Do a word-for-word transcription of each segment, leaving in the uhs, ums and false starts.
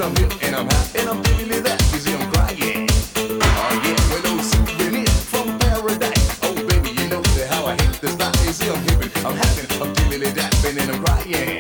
I'm hip and I'm hot and I'm digging it that. You see I'm crying. Oh yeah, with those souvenirs from paradise. Oh baby, you know that how I hit the spot. You see I'm hippin', I'm having, I'm digging it that, and I'm crying.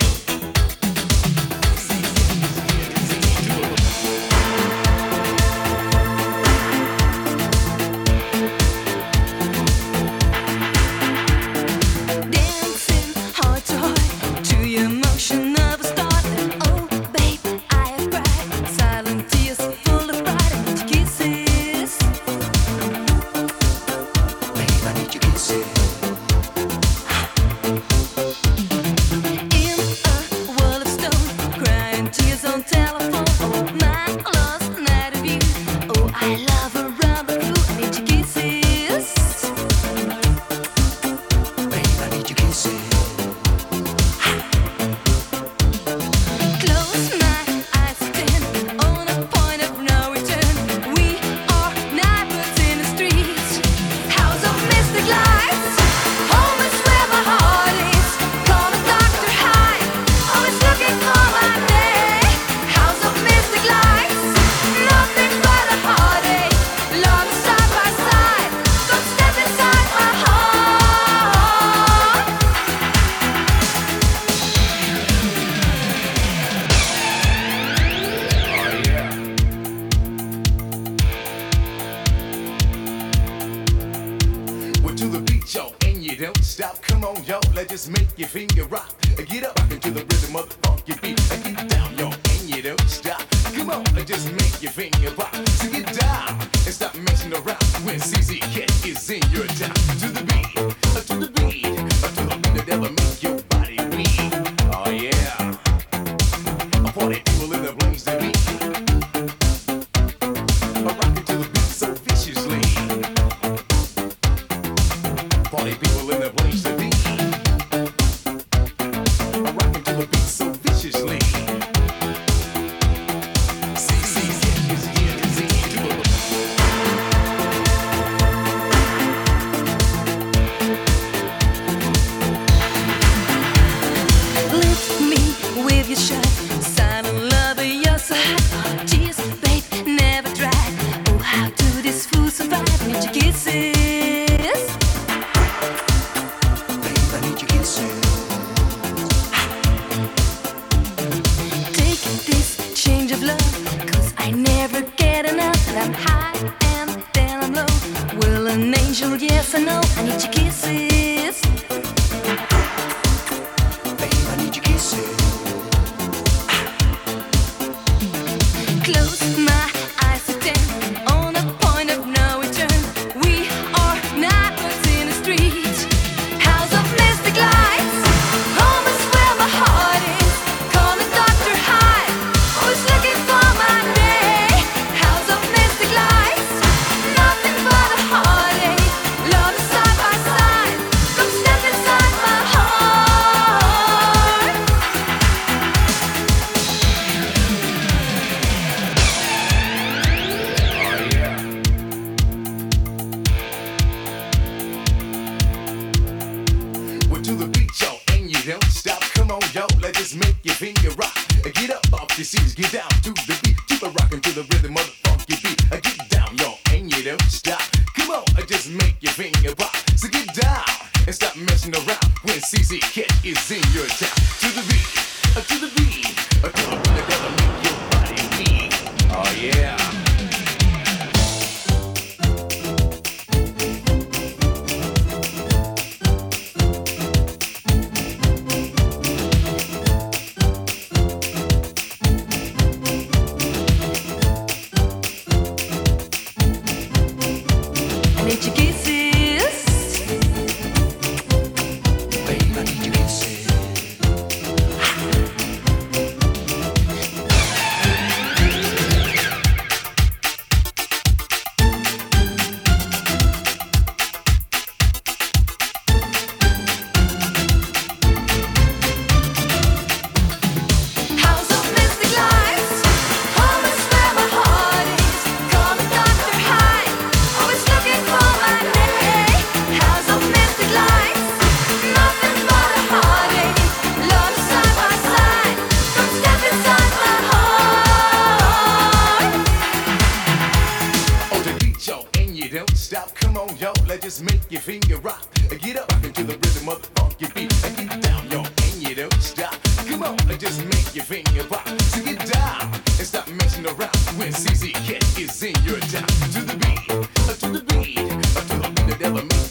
Just make your finger rock. Get up into the rhythm of the funky beat. Get down, yo, and you don't stop. Come on, just make your finger rock. So get down and stop messing around when C C Cat is in your town. To the beat, to the beat, to the beat that'll make your body weak. Oh yeah, party people in the place to be. Rockin' to the beat so viciously. Party people in the place to be. Yes, I know, I need your kisses. Babe, I need your kisses. Close my eyes to ten, on a point of no return. We are neighbors in the street. House of mystic lights, home is where my heart is. Call the doctor high, always looking for my day. House of mystic lights, nothing but a heartache. Love is side by side, come step inside my heart. Oh yeah. Well, to the beat, yo, and you don't stop. Come on, yo, let's just make your finger rock. Get up off your seats, get down to the beat. Keep it rockin' to the rhythm of the funky beat. Get down, yo, and you don't stop. Come on, just make your finger pop. So get down and stop messing around when C C Cat is in your town. To the beat, uh, to the beat, uh, to the beat that'll make your body weak. Oh yeah. I need your kisses. Babe, I need your kisses. make your finger rock. Get up into the rhythm of the funky beat. Get down, yo, and you don't stop. Come on, just make your finger pop. So get down and stop messing around when C C Cat is in your town. To the beat, to the beat, to the beat that ever makes